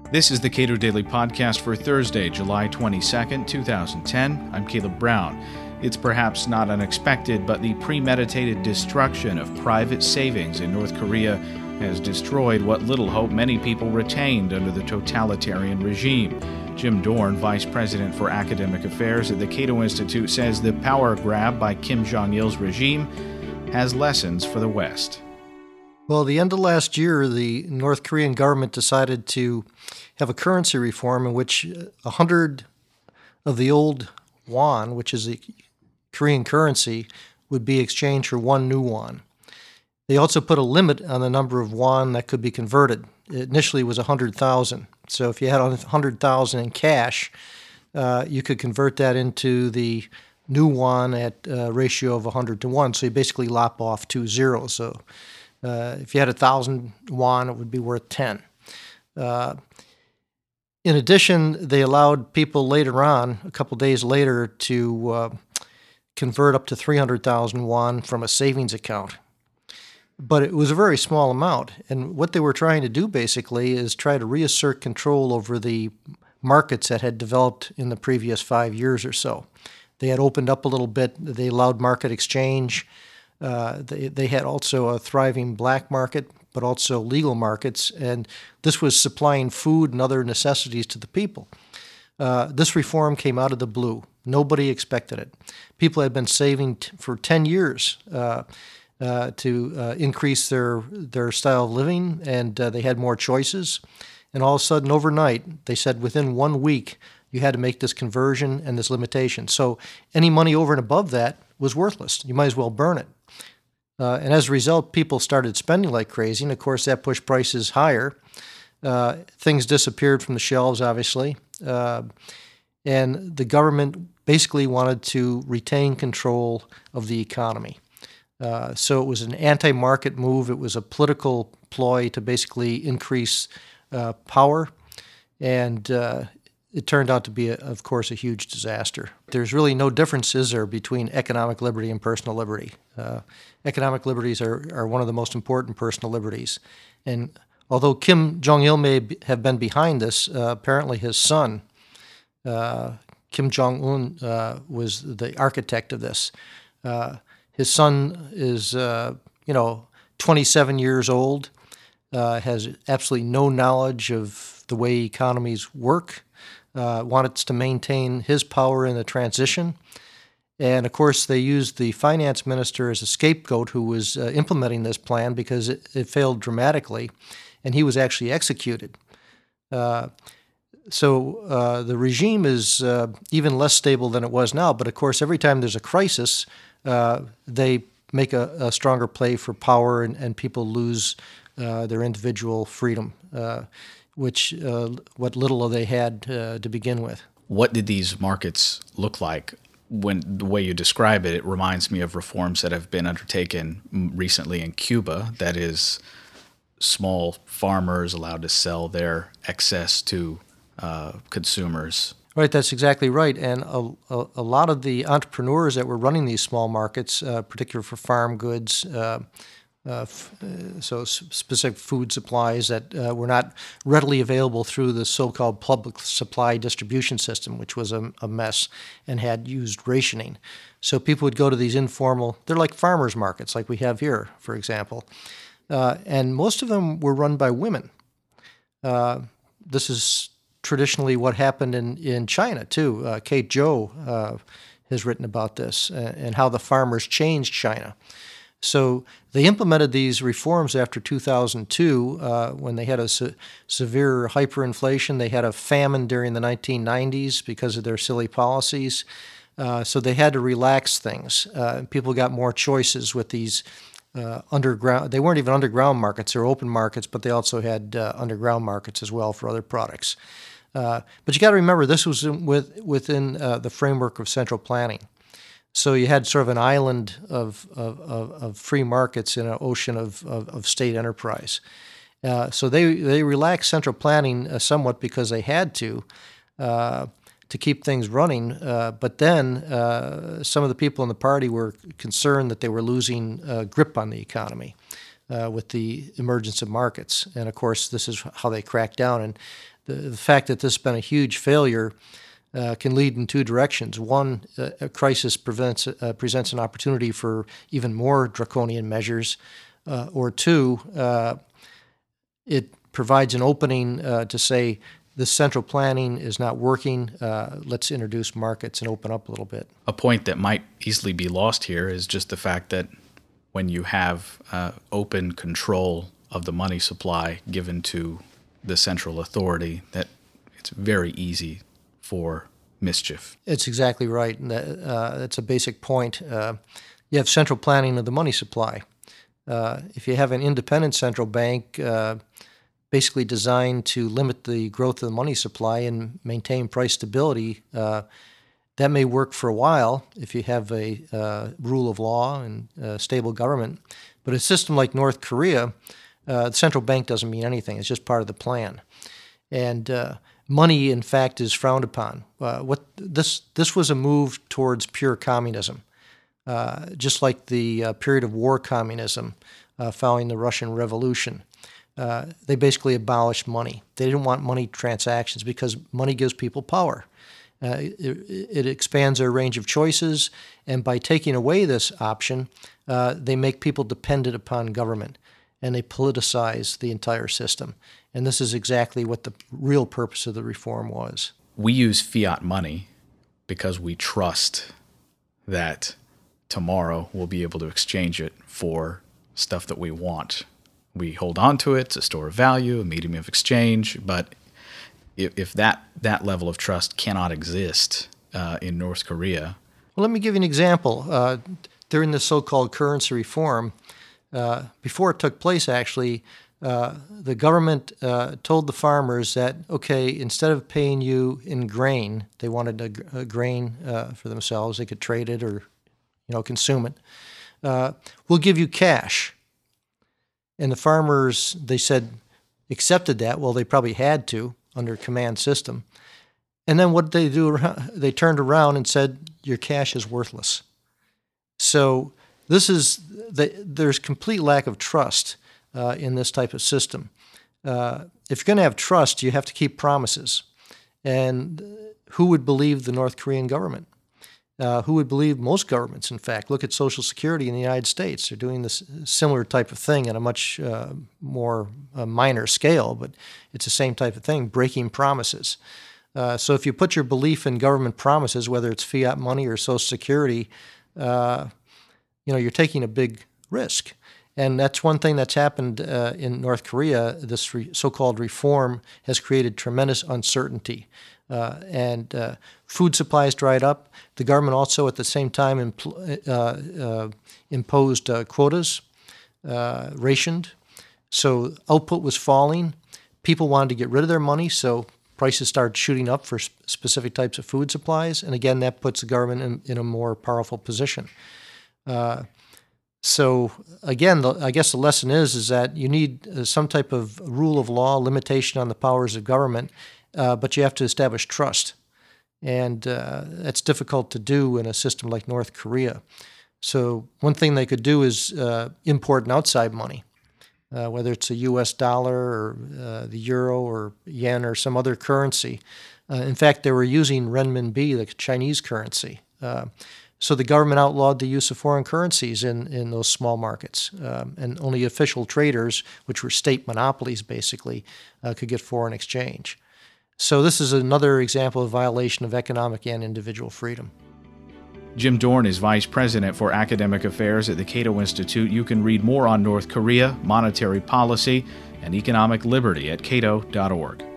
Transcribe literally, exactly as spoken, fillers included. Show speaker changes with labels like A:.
A: This is the Cato Daily Podcast for Thursday, July twenty-second, two thousand ten. I'm Caleb Brown. It's perhaps not unexpected, but the premeditated destruction of private savings in North Korea has destroyed what little hope many people retained under the totalitarian regime. Jim Dorn, Vice President for Academic Affairs at the Cato Institute, says the power grab by Kim Jong-il's regime has lessons for the West.
B: Well, at the end of last year, the North Korean government decided to have a currency reform in which a hundred of the old won, which is the Korean currency, would be exchanged for one new won. They also put a limit on the number of won that could be converted. It initially was one hundred thousand. So if you had one hundred thousand in cash, uh, you could convert that into the new won at a ratio of one hundred to one. So you basically lop off two zeros. So uh, if you had one thousand won, it would be worth ten. Uh, in addition, they allowed people later on, a couple days later, to uh, convert up to three hundred thousand won from a savings account. But it was a very small amount. And what they were trying to do, basically, is try to reassert control over the markets that had developed in the previous five years or so. They had opened up a little bit. They allowed market exchange. Uh, they, they had also a thriving black market, but also legal markets. And this was supplying food and other necessities to the people. Uh, this reform came out of the blue. Nobody expected it. People had been saving t- for ten years. Uh, Uh, to uh, increase their their style of living, and uh, they had more choices. And all of a sudden, overnight, they said within one week, you had to make this conversion and this limitation. So any money over and above that was worthless. You might as well burn it. Uh, and as a result, people started spending like crazy, and of course, that pushed prices higher. Uh, things disappeared from the shelves, obviously. Uh, and the government basically wanted to retain control of the economy. Uh, so it was an anti-market move. It was a political ploy to basically increase uh, power, and uh, it turned out to be, a, of course, a huge disaster. There's really no difference, is there, between economic liberty and personal liberty. Uh, economic liberties are, are one of the most important personal liberties. And although Kim Jong-il may be, have been behind this, uh, apparently his son, uh, Kim Jong-un, uh, was the architect of this. Uh, His son is, uh, you know, twenty-seven years old, uh, has absolutely no knowledge of the way economies work, uh, wants to maintain his power in the transition. And, of course, they used the finance minister as a scapegoat who was uh, implementing this plan because it, it failed dramatically, and he was actually executed. Uh, so uh, the regime is uh, even less stable than it was now. But, of course, every time there's a crisis, Uh, they make a, a stronger play for power, and, and people lose uh, their individual freedom, uh, which uh, what little they had uh, to begin with.
A: What did these markets look like? When the way you describe it, it reminds me of reforms that have been undertaken recently in Cuba. That is, small farmers allowed to sell their excess to uh, consumers.
B: Right, that's exactly right. And a, a, a lot of the entrepreneurs that were running these small markets, uh, particularly for farm goods, uh, uh, f- uh, so specific food supplies that uh, were not readily available through the so-called public supply distribution system, which was a, a mess and had used rationing. So people would go to these informal, they're like farmers markets like we have here, for example. Uh, and most of them were run by women. Uh, this is traditionally what happened in, in China, too. Uh, Kate Zhou uh, has written about this uh, and how the farmers changed China. So they implemented these reforms after two thousand two uh, when they had a se- severe hyperinflation. They had a famine during the nineteen nineties because of their silly policies. Uh, so they had to relax things. Uh, people got more choices with these uh, underground. They weren't even underground markets. They were open markets, but they also had uh, underground markets as well for other products. Uh, but you got to remember, this was in, with, within uh, the framework of central planning. So you had sort of an island of of, of, of free markets in an ocean of, of, of state enterprise. Uh, so they they relaxed central planning uh, somewhat because they had to uh, to keep things running. Uh, but then uh, some of the people in the party were concerned that they were losing uh, grip on the economy. uh, with the emergence of markets. And of course, this is how they crack down. And the, the fact that this has been a huge failure uh, can lead in two directions. One, uh, a crisis prevents, uh, presents an opportunity for even more draconian measures. Uh, or two, uh, it provides an opening uh, to say, this central planning is not working. Uh, let's introduce markets and open up a little bit.
A: A point that might easily be lost here is just the fact that when you have uh, open control of the money supply given to the central authority, that it's very easy for mischief.
B: It's exactly right. And that, uh, that's a basic point. Uh, you have central planning of the money supply. Uh, if you have an independent central bank, uh, basically designed to limit the growth of the money supply and maintain price stability, uh, that may work for a while if you have a uh, rule of law and a stable government. But a system like North Korea, uh, the central bank doesn't mean anything. It's just part of the plan. And uh, money, in fact, is frowned upon. Uh, what this this was a move towards pure communism, uh, just like the uh, period of war communism uh, following the Russian Revolution. Uh, they basically abolished money. They didn't want money transactions because money gives people power. Uh, it, it expands their range of choices, and by taking away this option, uh, they make people dependent upon government, and they politicize the entire system. And this is exactly what the real purpose of the reform was.
A: We use fiat money because we trust that tomorrow we'll be able to exchange it for stuff that we want. We hold on to it, it's a store of value, a medium of exchange, but if, if that, that level of trust cannot exist uh, in North Korea...
B: Well, let me give you an example. Uh, during the so-called currency reform, uh, before it took place, actually, uh, the government uh, told the farmers that, okay, instead of paying you in grain, they wanted a, a grain uh, for themselves, they could trade it or you know, consume it, uh, we'll give you cash. And the farmers, they said, accepted that. Well, they probably had to under command system. And then what did they do? They turned around and said, your cash is worthless. So this is, the, there's complete lack of trust uh, in this type of system. Uh, if you're going to have trust, you have to keep promises. And who would believe the North Korean government? Uh, who would believe most governments, in fact? Look at Social Security in the United States. They're doing this similar type of thing at a much uh, more uh, minor scale, but it's the same type of thing, breaking promises. Uh, so if you put your belief in government promises, whether it's fiat money or Social Security, uh, you know, you're taking a big risk. And that's one thing that's happened uh, in North Korea. This re- so-called reform has created tremendous uncertainty. Uh, and uh, food supplies dried up. The government also, at the same time, impl- uh, uh, imposed uh, quotas, uh, rationed. So output was falling. People wanted to get rid of their money, so prices started shooting up for sp- specific types of food supplies. And again, that puts the government in, in a more powerful position. Uh, so again, the, I guess the lesson is is that you need uh, some type of rule of law, limitation on the powers of government. Uh, but you have to establish trust, and uh, that's difficult to do in a system like North Korea. So one thing they could do is uh, import an outside money, uh, whether it's a U S dollar or uh, the euro or yen or some other currency. Uh, in fact, they were using renminbi, the Chinese currency. Uh, so the government outlawed the use of foreign currencies in, in those small markets, um, and only official traders, which were state monopolies basically, uh, could get foreign exchange. So this is another example of violation of economic and individual freedom.
A: Jim Dorn is Vice President for Academic Affairs at the Cato Institute. You can read more on North Korea, monetary policy, and economic liberty at cato dot org.